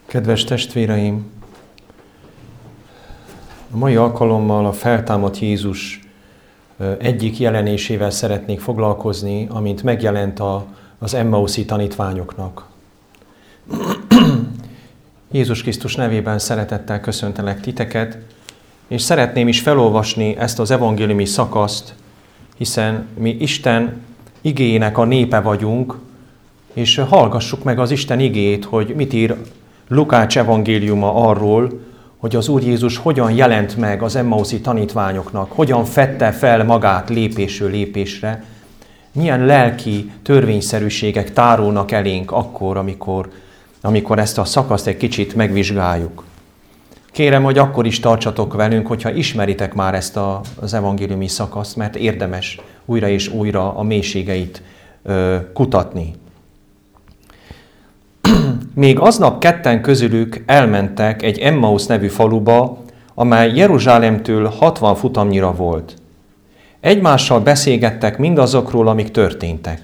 Kedves testvéreim! A mai alkalommal a feltámadt Jézus egyik jelenésével szeretnék foglalkozni, amint megjelent az Emmauszi tanítványoknak. Jézus Krisztus nevében szeretettel köszöntelek titeket, és szeretném is felolvasni ezt az evangéliumi szakaszt, hiszen mi Isten igéjének a népe vagyunk, és hallgassuk meg az Isten igéjét, hogy mit ír Lukács evangéliuma arról, hogy az Úr Jézus hogyan jelent meg az Emmauszi tanítványoknak, hogyan fedte fel magát lépésről lépésre, milyen lelki törvényszerűségek tárulnak elénk akkor, amikor ezt a szakaszt egy kicsit megvizsgáljuk. Kérem, hogy akkor is tartsatok velünk, hogyha ismeritek már ezt az evangéliumi szakaszt, mert érdemes újra és újra a mélységeit kutatni. Még aznap ketten közülük elmentek egy Emmaus nevű faluba, amely Jeruzsálemtől 60 futamnyira volt. Egymással beszélgettek mindazokról, amik történtek.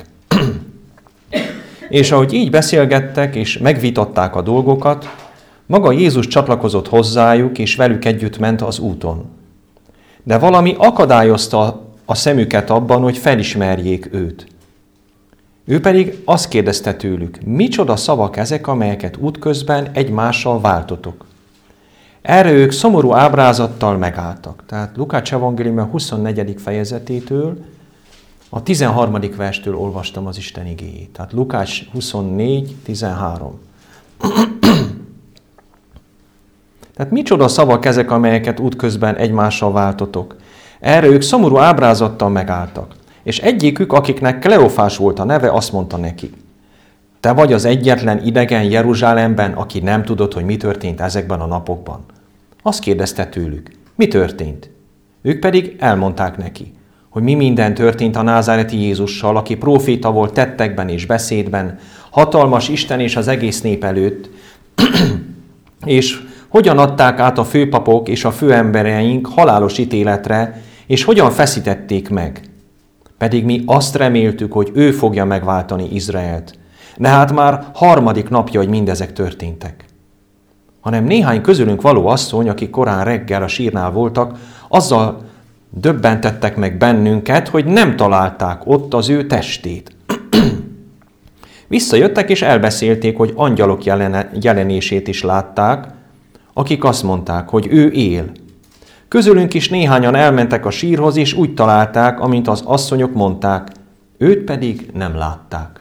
És ahogy így beszélgettek és megvitatták a dolgokat, maga Jézus csatlakozott hozzájuk, és velük együtt ment az úton. De valami akadályozta a szemüket abban, hogy felismerjék őt. Ő pedig azt kérdezte tőlük, micsoda szavak ezek, amelyeket útközben egymással váltotok. Erre ők szomorú ábrázattal megálltak. Tehát Lukács evangélium 24. fejezetétől, a 13. verstől olvastam az Isten igéjét. Tehát Lukács 24, 13. Tehát micsoda szavak ezek, amelyeket útközben egymással váltotok. Erre ők szomorú ábrázattal megálltak. És egyikük, akiknek Kleofás volt a neve, azt mondta neki, te vagy az egyetlen idegen Jeruzsálemben, aki nem tudod, hogy mi történt ezekben a napokban. Azt kérdezte tőlük, mi történt? Ők pedig elmondták neki, hogy mi minden történt a názáreti Jézussal, aki próféta volt tettekben és beszédben, hatalmas Isten és az egész nép előtt, és hogyan adták át a főpapok és a főembereink halálos ítéletre, és hogyan feszítették meg. Pedig mi azt reméltük, hogy ő fogja megváltani Izraelt. De hát már harmadik napja, hogy mindezek történtek. Hanem néhány közülünk való asszony, akik korán reggel a sírnál voltak, azzal döbbentettek meg bennünket, hogy nem találták ott az ő testét. Visszajöttek és elbeszélték, hogy angyalok jelenését is látták, akik azt mondták, hogy ő él. Közülünk is néhányan elmentek a sírhoz, és úgy találták, amint az asszonyok mondták, őt pedig nem látták.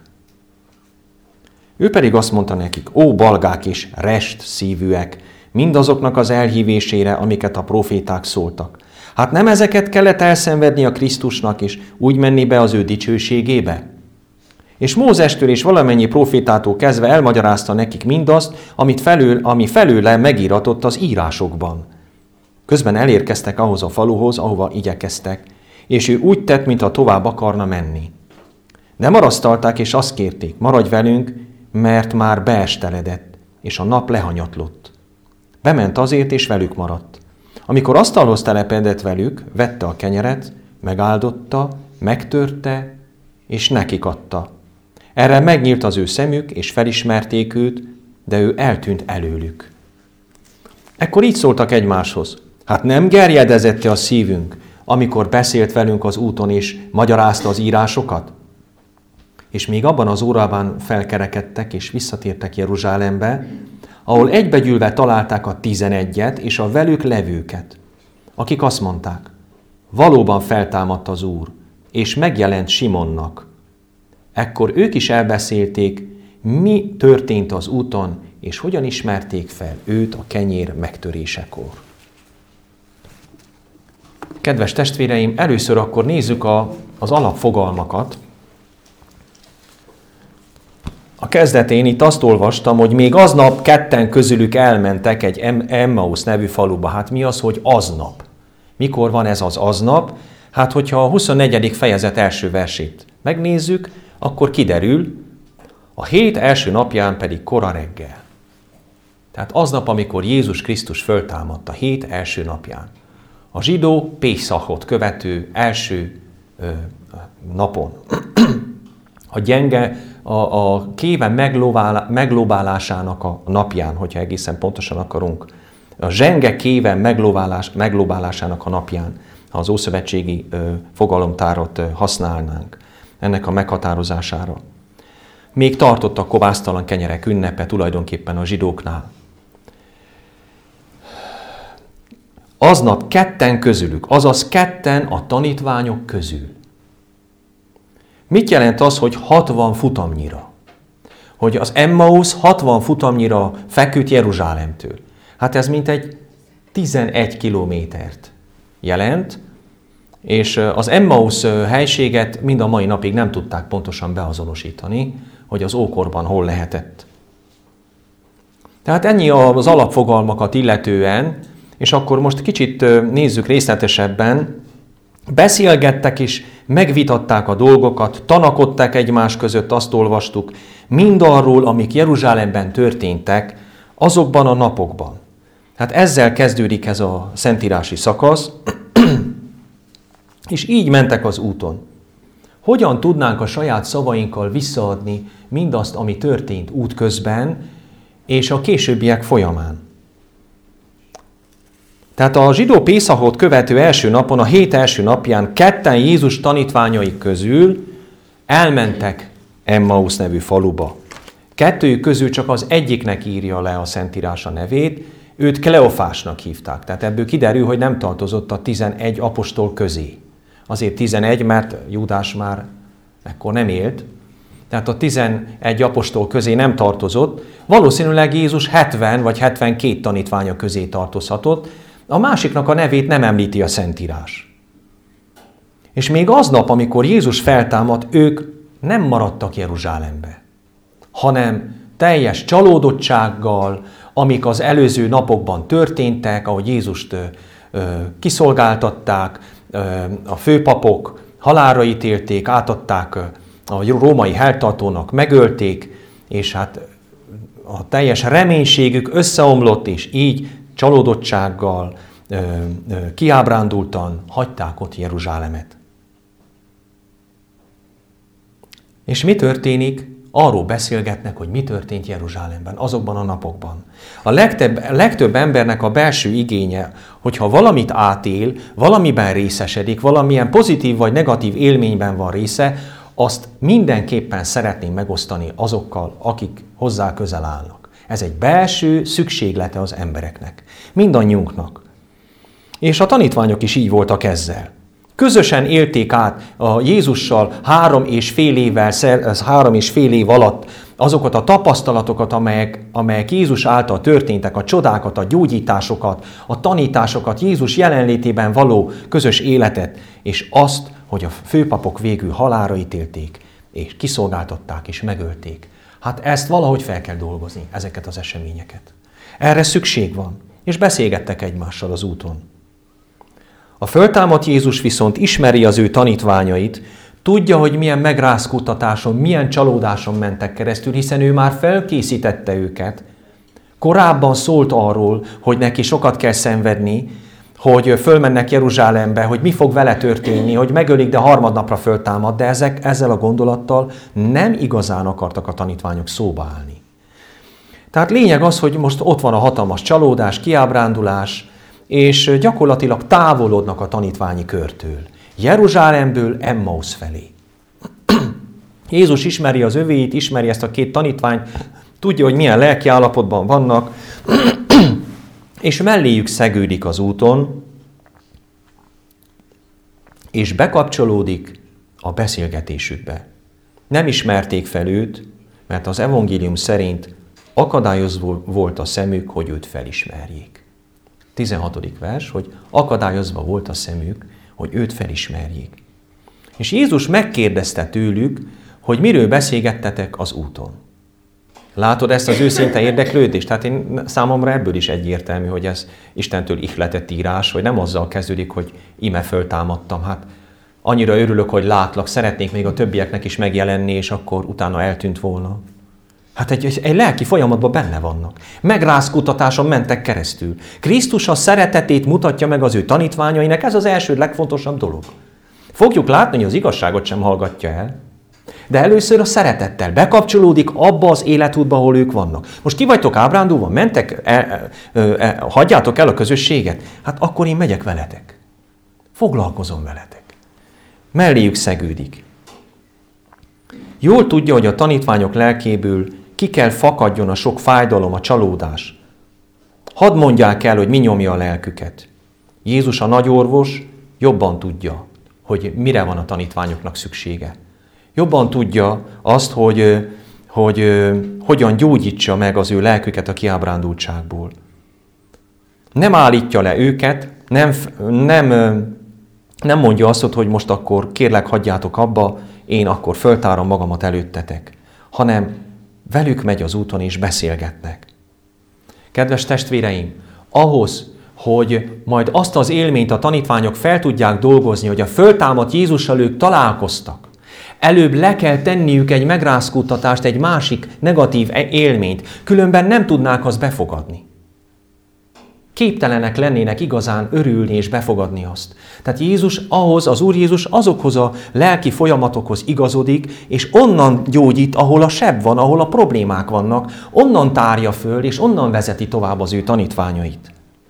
Ő pedig azt mondta nekik, ó balgák és rest szívűek, mindazoknak az elhívésére, amiket a proféták szóltak. Hát nem ezeket kellett elszenvedni a Krisztusnak, és úgy menni be az ő dicsőségébe? És Mózestől és valamennyi profétától kezdve elmagyarázta nekik mindazt, ami felőle megíratott az írásokban. Közben elérkeztek ahhoz a faluhoz, ahova igyekeztek, és ő úgy tett, mintha tovább akarna menni. De marasztalták, és azt kérték, maradj velünk, mert már beesteledett, és a nap lehanyatlott. Bement azért, és velük maradt. Amikor asztalhoz telepedett velük, vette a kenyeret, megáldotta, megtörte, és nekik adta. Erre megnyílt az ő szemük, és felismerték őt, de ő eltűnt előlük. Ekkor így szóltak egymáshoz. Hát nem gerjedezette a szívünk, amikor beszélt velünk az úton és magyarázta az írásokat? És még abban az órában felkerekedtek és visszatértek Jeruzsálembe, ahol egybegyűlve találták a 11-et és a velük levőket, akik azt mondták, valóban feltámadt az Úr, és megjelent Simonnak. Ekkor ők is elbeszélték, mi történt az úton, és hogyan ismerték fel őt a kenyér megtörésekor. Kedves testvéreim, először akkor nézzük az alapfogalmakat. A kezdetén itt azt olvastam, hogy még aznap ketten közülük elmentek egy Emmaus nevű faluba. Hát mi az, hogy aznap? Mikor van ez az aznap? Hát, hogyha a 24. fejezet első versét megnézzük, akkor kiderül, a hét első napján pedig kora reggel. Tehát aznap, amikor Jézus Krisztus föltámadt, a hét első napján. A zsidó Pészachot követő első napon. a gyenge, a kéve meglóbálásának a napján, hogyha egészen pontosan akarunk. A zsenge kéve meglóbálásának a napján, ha az ószövetségi fogalomtárat használnánk ennek a meghatározására. Még tartott a kovásztalan kenyerek ünnepe tulajdonképpen a zsidóknál. Aznap ketten közülük, azaz ketten a tanítványok közül. Mit jelent az, hogy 60 futamnyira? Hogy az Emmaus 60 futamnyira feküdt Jeruzsálemtől. Hát ez mintegy 11 kilométert jelent, és az Emmaus helységet mind a mai napig nem tudták pontosan beazonosítani, hogy az ókorban hol lehetett. Tehát ennyi az alapfogalmakat illetően, és akkor most kicsit nézzük részletesebben. Beszélgettek is, megvitatták a dolgokat, tanakodtak egymás között, azt olvastuk, mindarról, amik Jeruzsálemben történtek azokban a napokban. Hát ezzel kezdődik ez a szentírási szakasz, és így mentek az úton. Hogyan tudnánk a saját szavainkkal visszaadni mindazt, ami történt útközben, és a későbbiek folyamán? Tehát a zsidó Pészahot követő első napon, a hét első napján ketten Jézus tanítványai közül elmentek Emmaus nevű faluba. Kettőjük közül csak az egyiknek írja le a Szentírás a nevét, őt Kleofásnak hívták. Tehát ebből kiderül, hogy nem tartozott a 11 apostol közé. Azért 11, mert Júdás már ekkor nem élt. Tehát a 11 apostol közé nem tartozott. Valószínűleg Jézus 70 vagy 72 tanítványa közé tartozhatott. A másiknak a nevét nem említi a Szentírás. És még aznap, amikor Jézus feltámadt, ők nem maradtak Jeruzsálembe, hanem teljes csalódottsággal, amik az előző napokban történtek, ahogy Jézust kiszolgáltatták, a főpapok halálra ítélték, átadták a római helytartónak, megölték, és hát a teljes reménységük összeomlott, és így csalódottsággal, kiábrándultan hagyták ott Jeruzsálemet. És mi történik? Arról beszélgetnek, hogy mi történt Jeruzsálemben, azokban a napokban. A legtöbb embernek a belső igénye, hogyha valamit átél, valamiben részesedik, valamilyen pozitív vagy negatív élményben van része, azt mindenképpen szeretném megosztani azokkal, akik hozzá közel állnak. Ez egy belső szükséglete az embereknek, mindannyiunknak. És a tanítványok is így voltak ezzel. Közösen élték át a Jézussal 3,5 év alatt azokat a tapasztalatokat, amelyek Jézus által történtek, a csodákat, a gyógyításokat, a tanításokat, Jézus jelenlétében való közös életet, és azt, hogy a főpapok végül halálra ítélték, és kiszolgáltatták, és megölték. Hát ezt valahogy fel kell dolgozni, ezeket az eseményeket. Erre szükség van, és beszélgettek egymással az úton. A föltámadt Jézus viszont ismeri az ő tanítványait, tudja, hogy milyen megrázkutatáson, milyen csalódáson mentek keresztül, hiszen ő már felkészítette őket. Korábban szólt arról, hogy neki sokat kell szenvedni, hogy fölmennek Jeruzsálembe, hogy mi fog vele történni, hogy megölik, de harmadnapra föltámad, de ezzel a gondolattal nem igazán akartak a tanítványok szóba állni. Tehát lényeg az, hogy most ott van a hatalmas csalódás, kiábrándulás, és gyakorlatilag távolodnak a tanítványi körtől. Jeruzsálemből Emmaus felé. Jézus ismeri az övéit, ismeri ezt a két tanítványt, tudja, hogy milyen lelki állapotban vannak, és melléjük szegődik az úton, és bekapcsolódik a beszélgetésükbe. Nem ismerték fel őt, mert az evangélium szerint akadályozva volt a szemük, hogy őt felismerjék. 16. vers, hogy akadályozva volt a szemük, hogy őt felismerjék. És Jézus megkérdezte tőlük, hogy miről beszélgettetek az úton. Látod ezt az őszinte érdeklődést? Tehát számomra ebből is egyértelmű, hogy ez Istentől ihletett írás, hogy nem azzal kezdődik, hogy ime föltámadtam. Hát annyira örülök, hogy látlak, szeretnék még a többieknek is megjelenni, és akkor utána eltűnt volna. Hát egy lelki folyamatban benne vannak. Megrázkutatáson mentek keresztül. Krisztus a szeretetét mutatja meg az ő tanítványainak, ez az első legfontosabb dolog. Fogjuk látni, hogy az igazságot sem hallgatja el. De először a szeretettel bekapcsolódik abba az életútba, ahol ők vannak. Most ki vagytok ábrándulva? Mentek, hagyjátok el a közösséget? Hát akkor én megyek veletek. Foglalkozom veletek. Melléjük szegődik. Jól tudja, hogy a tanítványok lelkéből ki kell fakadjon a sok fájdalom, a csalódás. Hadd mondják el, hogy mi nyomja a lelküket. Jézus a nagyorvos jobban tudja, hogy mire van a tanítványoknak szüksége. Jobban tudja azt, hogy hogyan gyógyítsa meg az ő lelküket a kiábrándultságból. Nem állítja le őket, nem mondja azt, hogy most akkor kérlek hagyjátok abba, én akkor föltárom magamat előttetek, hanem velük megy az úton és beszélgetnek. Kedves testvéreim, ahhoz, hogy majd azt az élményt a tanítványok fel tudják dolgozni, hogy a föltámadt Jézussal ők találkoztak, előbb le kell tenniük egy megrázkódtatást, egy másik negatív élményt, különben nem tudnák azt befogadni. Képtelenek lennének igazán örülni és befogadni azt. Tehát Jézus az Úr Jézus azokhoz a lelki folyamatokhoz igazodik, és onnan gyógyít, ahol a seb van, ahol a problémák vannak, onnan tárja föl, és onnan vezeti tovább az ő tanítványait.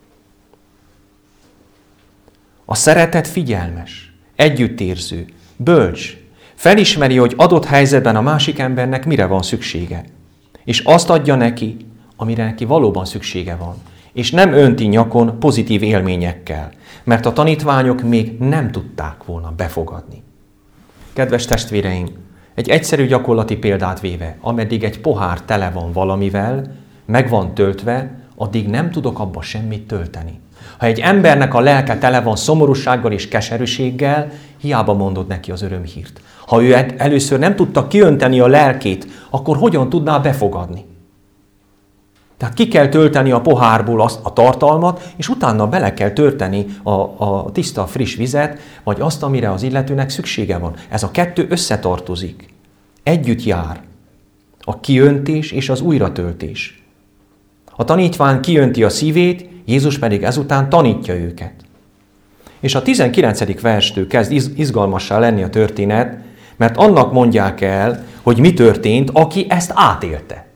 A szeretet figyelmes, együttérző, bölcs, felismeri, hogy adott helyzetben a másik embernek mire van szüksége, és azt adja neki, amire neki valóban szüksége van, és nem önti nyakon pozitív élményekkel, mert a tanítványok még nem tudták volna befogadni. Kedves testvéreim, egy egyszerű gyakorlati példát véve, ameddig egy pohár tele van valamivel, meg van töltve, addig nem tudok abba semmit tölteni. Ha egy embernek a lelke tele van szomorúsággal és keserűséggel, hiába mondod neki az örömhírt. Ha ő először nem tudta kiönteni a lelkét, akkor hogyan tudná befogadni? Tehát ki kell tölteni a pohárból a tartalmat, és utána bele kell tölteni a tiszta, friss vizet, vagy azt, amire az illetőnek szüksége van. Ez a kettő összetartozik. Együtt jár. A kiöntés és az újratöltés. A tanítvány kiönti a szívét, Jézus pedig ezután tanítja őket. És a 19. verstől kezd izgalmassá lenni a történet, mert annak mondják el, hogy mi történt, aki ezt átélte.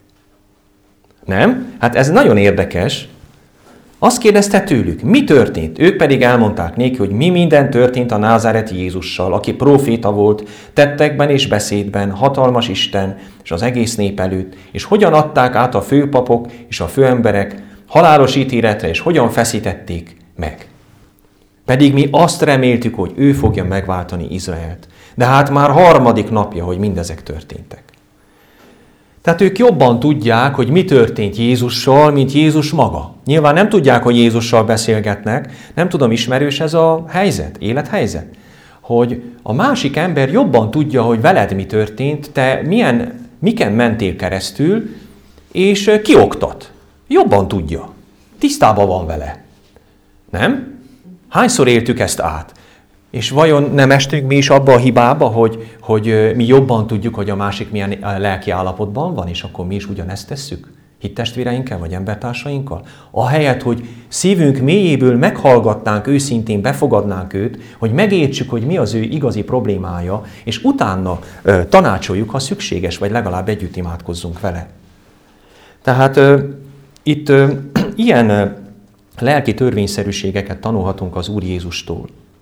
Nem? Hát ez nagyon érdekes. Azt kérdezte tőlük, mi történt? Ők pedig elmondták néki, hogy mi minden történt a názáreti Jézussal, aki próféta volt, tettekben és beszédben, hatalmas Isten és az egész nép előtt, és hogyan adták át a főpapok és a főemberek halálos ítéletre, és hogyan feszítették meg. Pedig mi azt reméltük, hogy ő fogja megváltani Izraelt. De hát már harmadik napja, hogy mindezek történtek. Tehát ők jobban tudják, hogy mi történt Jézussal, mint Jézus maga. Nyilván nem tudják, hogy Jézussal beszélgetnek. Nem tudom, ismerős ez a helyzet, élethelyzet? Hogy a másik ember jobban tudja, hogy veled mi történt, te miken mentél keresztül, és kioktat. Jobban tudja. Tisztában van vele. Nem? Hányszor éltük ezt át? És vajon nem estünk mi is abba a hibába, hogy mi jobban tudjuk, hogy a másik milyen lelki állapotban van, és akkor mi is ugyanezt tesszük? Hittestvéreinkkel vagy embertársainkkal? Ahelyett, hogy szívünk mélyéből meghallgatnánk őszintén, befogadnánk őt, hogy megértsük, hogy mi az ő igazi problémája, és utána tanácsoljuk, ha szükséges, vagy legalább együtt imádkozzunk vele. Tehát itt ilyen lelki törvényszerűségeket tanulhatunk az Úr Jézustól.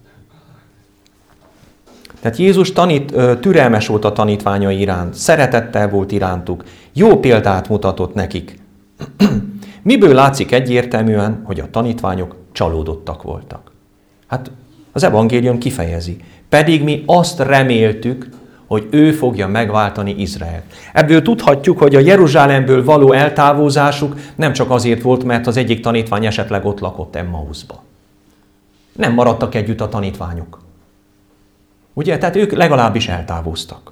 Tehát Jézus türelmes volt a tanítványai iránt, szeretettel volt irántuk, jó példát mutatott nekik. Miből látszik egyértelműen, hogy a tanítványok csalódottak voltak? Hát az evangélium kifejezi. Pedig mi azt reméltük, hogy ő fogja megváltani Izraelt. Ebből tudhatjuk, hogy a Jeruzsálemből való eltávozásuk nem csak azért volt, mert az egyik tanítvány esetleg ott lakott Emmauszba. Nem maradtak együtt a tanítványok. Ugye? Tehát ők legalábbis eltávoztak.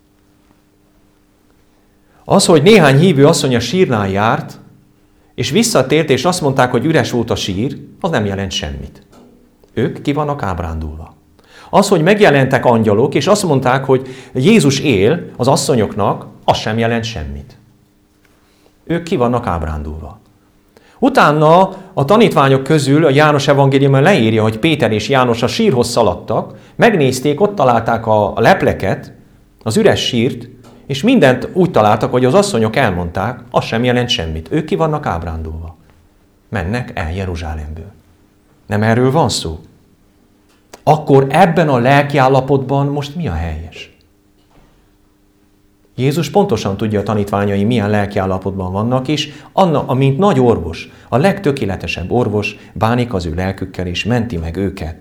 Az, hogy néhány hívő asszony a sírnál járt, és visszatért, és azt mondták, hogy üres volt a sír, az nem jelent semmit. Ők ki vannak ábrándulva. Az, hogy megjelentek angyalok, és azt mondták, hogy Jézus él az asszonyoknak, az sem jelent semmit. Ők ki vannak ábrándulva. Utána a tanítványok közül a János evangéliumban leírja, hogy Péter és János a sírhoz szaladtak, megnézték, ott találták a lepleket, az üres sírt, és mindent úgy találtak, hogy az asszonyok elmondták, az sem jelent semmit. Ők ki vannak ábrándulva. Mennek el Jeruzsálemből. Nem erről van szó? Akkor ebben a lelkiállapotban most mi a helyes? Jézus pontosan tudja, a tanítványai milyen lelkiállapotban vannak, és amint nagy orvos, a legtökéletesebb orvos bánik az ő lelkükkel, és menti meg őket.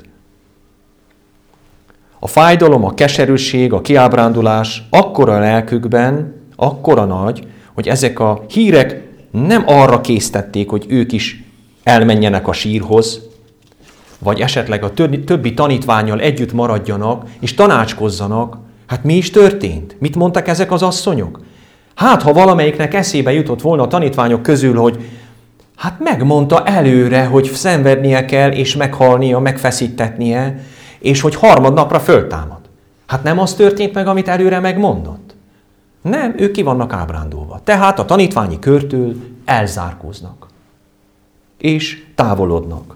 A fájdalom, a keserűség, a kiábrándulás akkora a lelkükben, akkora nagy, hogy ezek a hírek nem arra késztették, hogy ők is elmenjenek a sírhoz, vagy esetleg a többi tanítvánnyal együtt maradjanak, és tanácskozzanak. Hát mi is történt? Mit mondtak ezek az asszonyok? Hát, ha valamelyiknek eszébe jutott volna a tanítványok közül, hogy hát megmondta előre, hogy szenvednie kell, és meghalnia, megfeszítetnie, és hogy harmadnapra föltámad. Hát nem az történt meg, amit előre megmondott? Nem, ők ki vannak ábrándulva. Tehát a tanítványi körtől elzárkóznak. És távolodnak.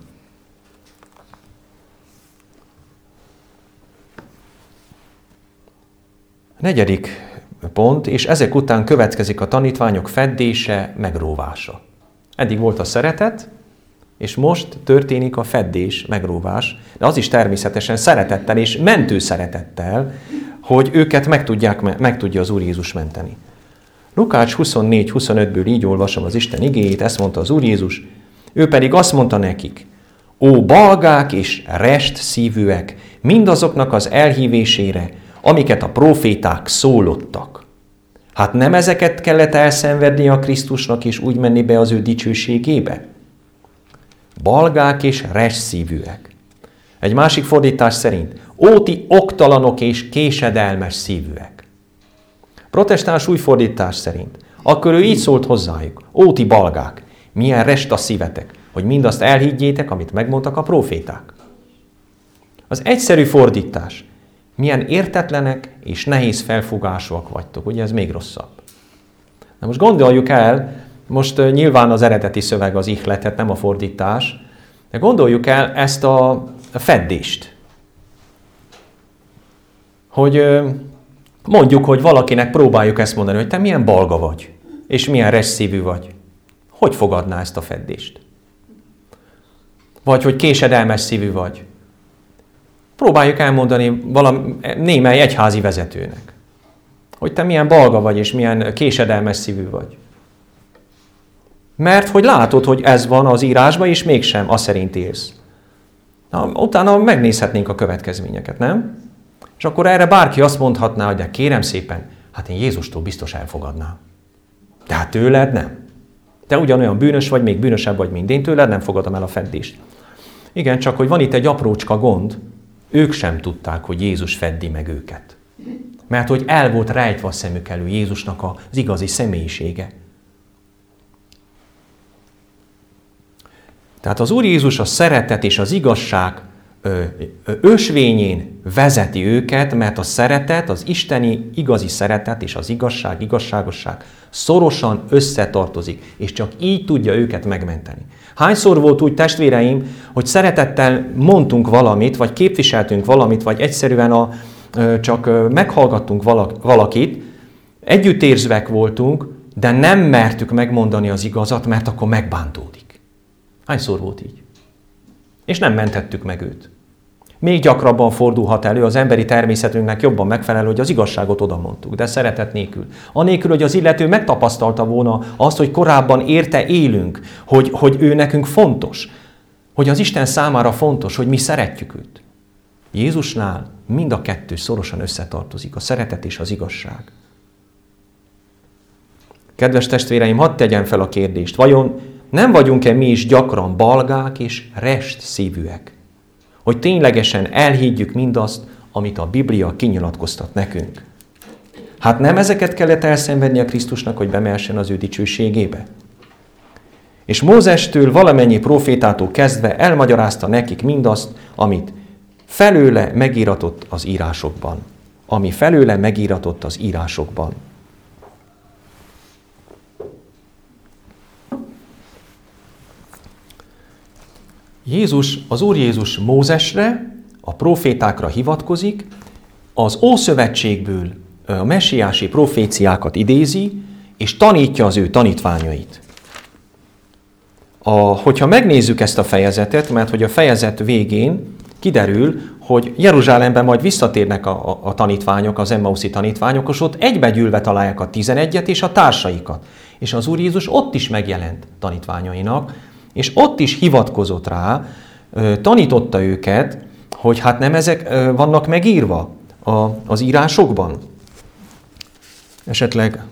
Negyedik pont, és ezek után következik a tanítványok feddése, megróvása. Eddig volt a szeretet, és most történik a feddés, megróvás, de az is természetesen szeretettel és mentő szeretettel, hogy őket meg tudja az Úr Jézus menteni. Lukács 24-25-ből így olvasom az Isten igéjét, ezt mondta az Úr Jézus, ő pedig azt mondta nekik, ó balgák és rest szívűek, mindazoknak az elhívésére, amiket a próféták szólottak. Hát nem ezeket kellett elszenvedni a Krisztusnak, és úgy menni be az ő dicsőségébe? Balgák és rest szívűek. Egy másik fordítás szerint, óti oktalanok és késedelmes szívűek. Protestáns új fordítás szerint, akkor ő így szólt hozzájuk, óti balgák, milyen rest a szívetek, hogy mindazt elhiggyétek, amit megmondtak a próféták. Az egyszerű fordítás, milyen értetlenek és nehéz felfogásúak vagytok. Ugye ez még rosszabb. Na most gondoljuk el, most nyilván az eredeti szöveg az ihletet, nem a fordítás, de gondoljuk el ezt a feddést. Hogy mondjuk, hogy valakinek próbáljuk ezt mondani, hogy te milyen balga vagy, és milyen reszszívű vagy. Hogy fogadná ezt a feddést? Vagy hogy késedelmes szívű vagy. Próbáljuk elmondani némely egyházi vezetőnek, hogy te milyen balga vagy, és milyen késedelmes szívű vagy. Mert hogy látod, hogy ez van az írásban, és mégsem azt szerint élsz. Na, utána megnézhetnénk a következményeket, nem? És akkor erre bárki azt mondhatná, hogy de kérem szépen, hát én Jézustól biztos elfogadnám. De hát tőled nem. Te ugyanolyan bűnös vagy, még bűnösebb vagy, mint én, tőled nem fogadom el a feddést. Igen, csak hogy van itt egy aprócska gond, ők sem tudták, hogy Jézus feddi meg őket. Mert hogy el volt rejtve a szemük elől Jézusnak az igazi személyisége. Tehát az Úr Jézus a szeretet és az igazság ösvényén vezeti őket, mert a szeretet, az isteni igazi szeretet és az igazságosság szorosan összetartozik, és csak így tudja őket megmenteni. Hányszor volt úgy, testvéreim, hogy szeretettel mondtunk valamit, vagy képviseltünk valamit, vagy egyszerűen csak meghallgattunk valakit, együttérzőek voltunk, de nem mertük megmondani az igazat, mert akkor megbántódik. Hányszor volt így? És nem mentettük meg őt. Még gyakrabban fordulhat elő, az emberi természetünknek jobban megfelelő, hogy az igazságot oda mondtuk, de szeretet nélkül. Anélkül, hogy az illető megtapasztalta volna azt, hogy korábban érte élünk, hogy ő nekünk fontos, hogy az Isten számára fontos, hogy mi szeretjük őt. Jézusnál mind a kettő szorosan összetartozik, a szeretet és az igazság. Kedves testvéreim, hadd tegyem fel a kérdést, vajon nem vagyunk-e mi is gyakran balgák és rest szívűek? Hogy ténylegesen elhiggyük mindazt, amit a Biblia kinyilatkoztat nekünk. Hát nem ezeket kellett elszenvedni a Krisztusnak, hogy bemehessen az ő dicsőségébe? És Mózestől valamennyi profétától kezdve elmagyarázta nekik mindazt, amit felőle megíratott az írásokban. Ami felőle megíratott az írásokban. Az Úr Jézus Mózesre, a profétákra hivatkozik, az Ószövetségből a messiási proféciákat idézi, és tanítja az ő tanítványait. Hogyha megnézzük ezt a fejezetet, mert hogy a fejezet végén kiderül, hogy Jeruzsálemben majd visszatérnek a tanítványok, az emmauszi tanítványok, és ott egybegyűlve találják a 11-et és a társaikat. És az Úr Jézus ott is megjelent tanítványainak, és ott is hivatkozott rá, tanította őket, hogy hát nem ezek vannak megírva az írásokban. Esetleg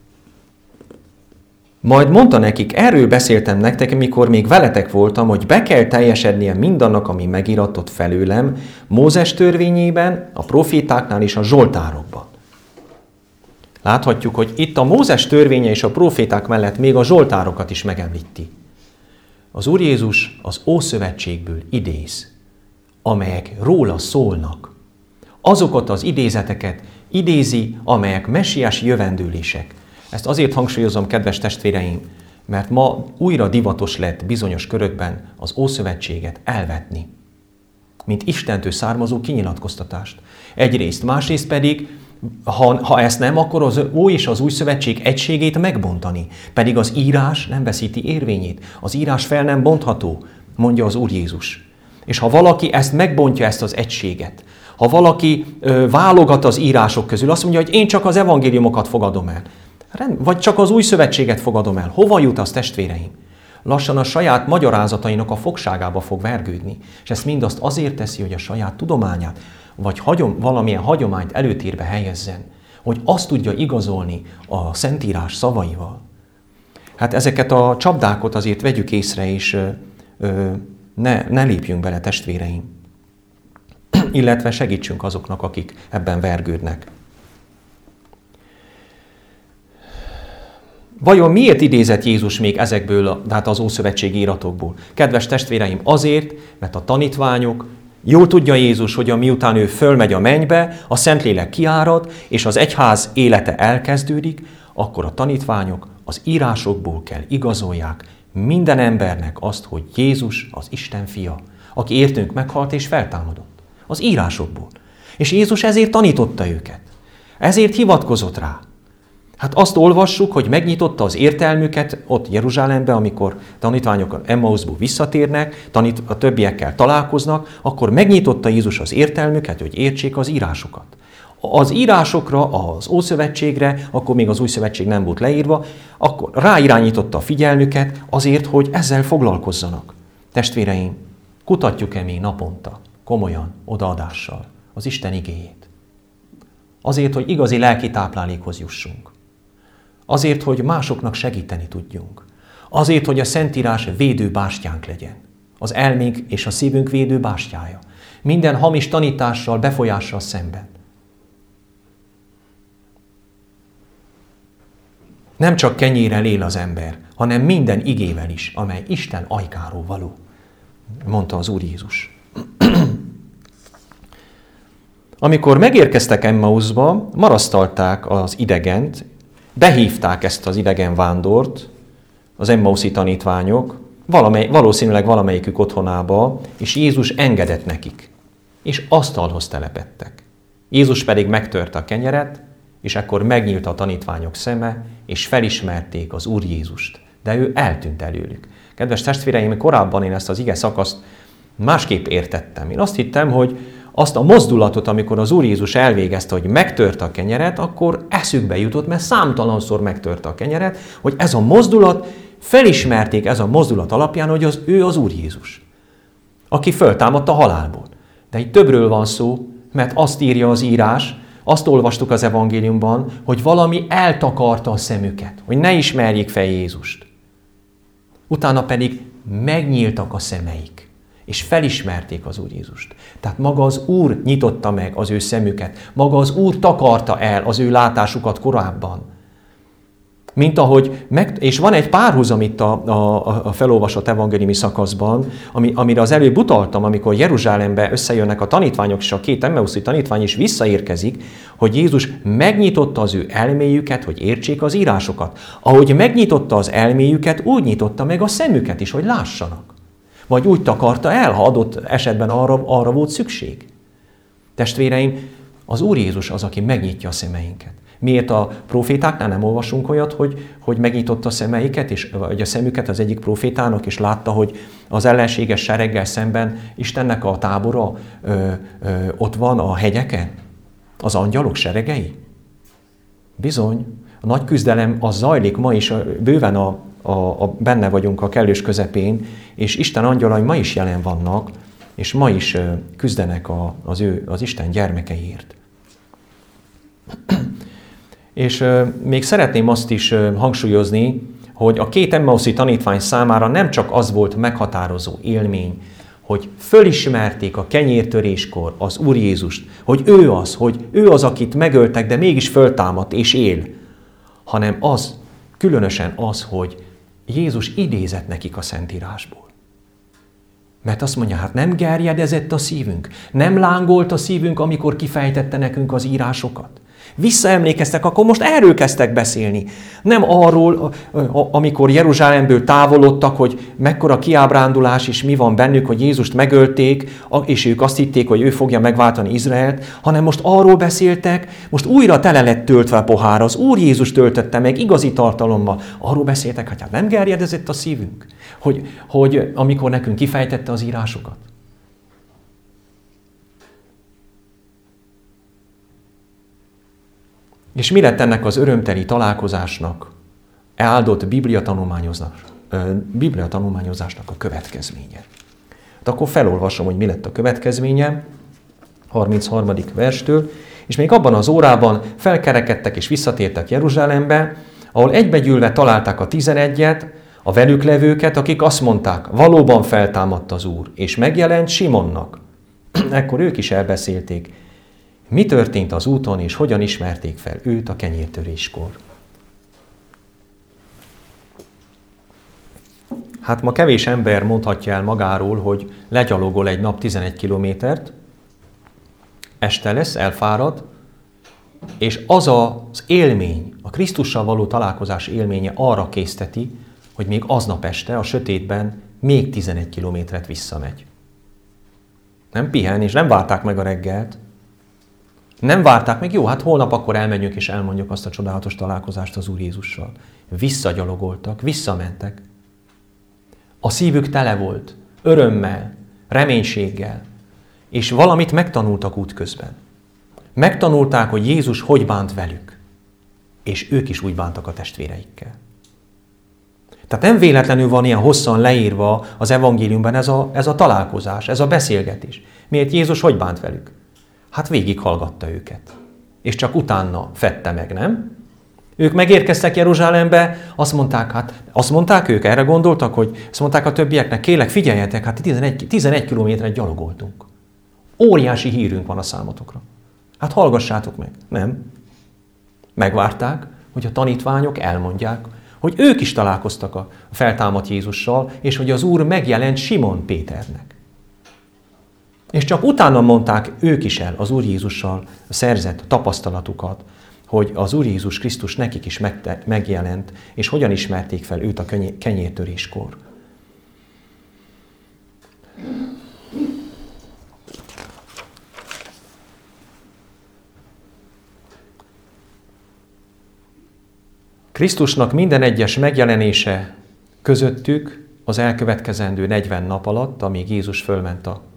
majd mondta nekik, erről beszéltem nektek, mikor még veletek voltam, hogy be kell teljesednie mindannak, ami megiratott felőlem, Mózes törvényében, a profétáknál és a zsoltárokban. Láthatjuk, hogy itt a Mózes törvénye és a proféták mellett még a zsoltárokat is megemlíti. Az Úr Jézus az Ószövetségből idéz, amelyek róla szólnak. Azokat az idézeteket idézi, amelyek messiási jövendőlések. Ezt azért hangsúlyozom, kedves testvéreim, mert ma újra divatos lett bizonyos körökben az Ószövetséget elvetni, mint Istentől származó kinyilatkoztatást. Egyrészt, másrészt pedig, ha ezt nem, akkor az Ój és az Új Szövetség egységét megbontani. Pedig az írás nem veszíti érvényét. Az írás fel nem bontható, mondja az Úr Jézus. És ha valaki ezt megbontja, ezt az egységet, ha valaki válogat az írások közül, azt mondja, hogy én csak az evangéliumokat fogadom el, vagy csak az Új Szövetséget fogadom el. Hova jut az, testvéreim? Lassan a saját magyarázatainak a fogságába fog vergődni. És ezt mindazt azért teszi, hogy a saját tudományát, vagy valamilyen hagyományt előtérbe helyezzen, hogy azt tudja igazolni a Szentírás szavaival. Hát ezeket a csapdákat azért vegyük észre, és ne lépjünk bele, testvéreim. Illetve segítsünk azoknak, akik ebben vergődnek. Vajon miért idézett Jézus még ezekből, tehát az Ószövetségi íratokból? Kedves testvéreim, azért, mert a tanítványok, jól tudja Jézus, hogy miután ő fölmegy a mennybe, a Szentlélek kiárad, és az egyház élete elkezdődik, akkor a tanítványok az írásokból kell igazolják minden embernek azt, hogy Jézus az Isten fia, aki értünk meghalt és feltámadott. Az írásokból. És Jézus ezért tanította őket. Ezért hivatkozott rá. Hát azt olvassuk, hogy megnyitotta az értelmüket ott Jeruzsálembe, amikor tanítványok Emmauszból visszatérnek, a többiekkel találkoznak, akkor megnyitotta Jézus az értelmüket, hogy értsék az írásokat. Az írásokra, az Ószövetségre, akkor még az Új Szövetség nem volt leírva, akkor ráirányította a figyelmüket azért, hogy ezzel foglalkozzanak. Testvéreim, kutatjuk-e mi naponta, komolyan, odaadással az Isten igéjét? Azért, hogy igazi lelki táplálékhoz jussunk. Azért, hogy másoknak segíteni tudjunk. Azért, hogy a Szentírás védőbástyánk legyen. Az elménk és a szívünk védőbástyája. Minden hamis tanítással, befolyással szemben. Nem csak kenyérrel él az ember, hanem minden igével is, amely Isten ajkáról való, mondta az Úr Jézus. Amikor megérkeztek Emmauszba, marasztalták az idegent, behívták ezt az idegen vándort, az emmauszi tanítványok, valószínűleg valamelyikük otthonába, és Jézus engedett nekik, és asztalhoz telepedtek. Jézus pedig megtörte a kenyeret, és ekkor megnyílt a tanítványok szeme, és felismerték az Úr Jézust, de ő eltűnt előlük. Kedves testvéreim, korábban én ezt az ige szakaszt másképp értettem. Én azt hittem, hogy azt a mozdulatot, amikor az Úr Jézus elvégezte, hogy megtörte a kenyeret, akkor eszükbe jutott, mert számtalanszor megtörte a kenyeret, hogy ez a mozdulat, felismerték ez a mozdulat alapján, hogy ő az Úr Jézus, aki föltámadt a halálból. De itt többről van szó, mert azt írja az írás, azt olvastuk az evangéliumban, hogy valami eltakarta a szemüket, hogy ne ismerjék fel Jézust. Utána pedig megnyíltak a szemeik, és felismerték az Úr Jézust. Tehát maga az Úr nyitotta meg az ő szemüket, maga az Úr takarta el az ő látásukat korábban. Mint ahogy, és van egy párhuzam itt a felolvasott evangéliumi szakaszban, amire az előbb utaltam, amikor Jeruzsálembe összejönnek a tanítványok, és a két emmauszi tanítvány is visszaérkezik, hogy Jézus megnyitotta az ő elméjüket, hogy értsék az írásokat. Ahogy megnyitotta az elméjüket, úgy nyitotta meg a szemüket is, hogy lássanak. Vagy úgy takarta el, ha adott esetben arra volt szükség. Testvéreim, Az Úr Jézus az, aki megnyitja a szemeinket. Miért a profétáknál nem olvasunk olyat, hogy megnyitotta a szemeiket, vagy a szemüket az egyik profétának, és látta, hogy az ellenséges sereggel szemben Istennek a tábora ott van a hegyeken? Az angyalok seregei? Bizony, a nagy küzdelem az zajlik ma is, bőven benne vagyunk a kellős közepén, és Isten angyalai ma is jelen vannak, és ma is küzdenek az Isten gyermekeiért. És még szeretném azt is hangsúlyozni, hogy a két Emmauszi tanítvány számára nem csak az volt meghatározó élmény, hogy fölismerték a kenyértöréskor az Úr Jézust, hogy ő az, akit megöltek, de mégis föltámadt és él, hanem az, különösen az, hogy Jézus idézett nekik a Szentírásból. Mert azt mondja, hát nem gerjedezett a szívünk, nem lángolt a szívünk, amikor kifejtette nekünk az írásokat. Visszaemlékeztek, akkor most erről kezdtek beszélni. Nem arról, amikor Jeruzsálemből távolodtak, hogy mekkora kiábrándulás és mi van bennük, hogy Jézust megölték, és ők azt hitték, hogy ő fogja megváltani Izraelt, hanem most arról beszéltek, most újra tele lett töltve a pohár, az Úr Jézus töltötte meg igazi tartalommal. Arról beszéltek, hát nem gerjedezett a szívünk, hogy amikor nekünk kifejtette az írásokat. És mi lett ennek az örömteli találkozásnak, áldott bibliatanulmányozásnak a következménye? Hát akkor felolvasom, hogy mi lett a következménye, 33. verstől, és még abban az órában felkerekedtek és visszatértek Jeruzsálembe, ahol egybegyűlve találták a 11-et, a velük levőket, akik azt mondták, valóban feltámadt az Úr, és megjelent Simonnak. Ekkor ők is elbeszélték, mi történt az úton, és hogyan ismerték fel őt a kenyértöréskor. Hát ma kevés ember mondhatja el magáról, hogy legyalogol egy nap 11 kilométert, este lesz, elfárad, és az az élmény, a Krisztussal való találkozás élménye arra készteti, hogy még aznap este a sötétben még 11 kilométert visszamegy. Nem pihen, és nem várták meg a reggelt, nem várták meg, jó, hát holnap akkor elmegyünk és elmondjuk azt a csodálatos találkozást az Úr Jézussal. Visszagyalogoltak, visszamentek. A szívük tele volt, örömmel, reménységgel, és valamit megtanultak útközben. Megtanulták, hogy Jézus hogy bánt velük, és ők is úgy bántak a testvéreikkel. Tehát nem véletlenül van ilyen hosszan leírva az evangéliumban ez a találkozás, ez a beszélgetés. Miért Jézus hogy bánt velük? Hát végighallgatta őket. És csak utána fedte meg, nem? Ők megérkeztek Jeruzsálembe, azt mondták ők, erre gondoltak, hogy azt mondták a többieknek, kérlek figyeljetek, hát 11 kilométeret gyalogoltunk. Óriási hírünk van a számotokra. Hát hallgassátok meg. Nem. Megvárták, hogy a tanítványok elmondják, hogy ők is találkoztak a feltámadt Jézussal, és hogy az Úr megjelent Simon Péternek. És csak utána mondták ők is el az Úr Jézussal szerzett tapasztalatukat, hogy az Úr Jézus Krisztus nekik is megjelent, és hogyan ismerték fel őt a kenyértöréskor. Krisztusnak minden egyes megjelenése közöttük az elkövetkezendő 40 nap alatt, amíg Jézus fölment a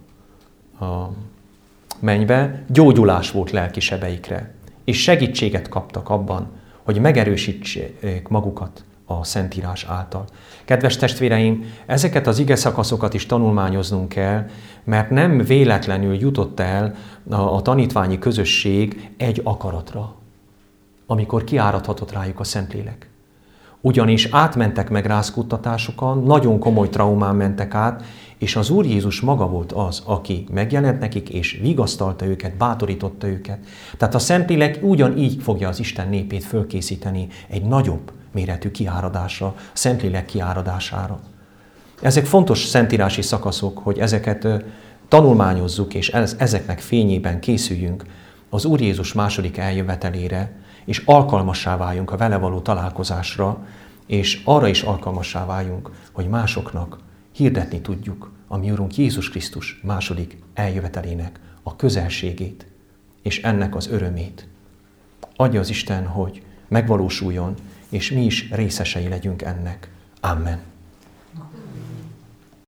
mennybe, gyógyulás volt lelki sebeikre, és segítséget kaptak abban, hogy megerősítsék magukat a Szentírás által. Kedves testvéreim, ezeket az igeszakaszokat is tanulmányoznunk kell, mert nem véletlenül jutott el a tanítványi közösség egy akaratra, amikor kiáradhatott rájuk a Szentlélek. Ugyanis átmentek meg rázkuttatásokon, nagyon komoly traumán mentek át, és az Úr Jézus maga volt az, aki megjelent nekik, és vigasztalta őket, bátorította őket. Tehát a Szentlélek ugyanígy fogja az Isten népét fölkészíteni egy nagyobb méretű kiáradásra, a Szentlélek kiáradására. Ezek fontos szentírási szakaszok, hogy ezeket tanulmányozzuk, és ezeknek fényében készüljünk az Úr Jézus második eljövetelére, és alkalmassá váljunk a vele való találkozásra, és arra is alkalmassá váljunk, hogy másoknak hirdetni tudjuk a mi Urunk Jézus Krisztus második eljövetelének a közelségét, és ennek az örömét. Adja az Isten, hogy megvalósuljon, és mi is részesei legyünk ennek. Amen.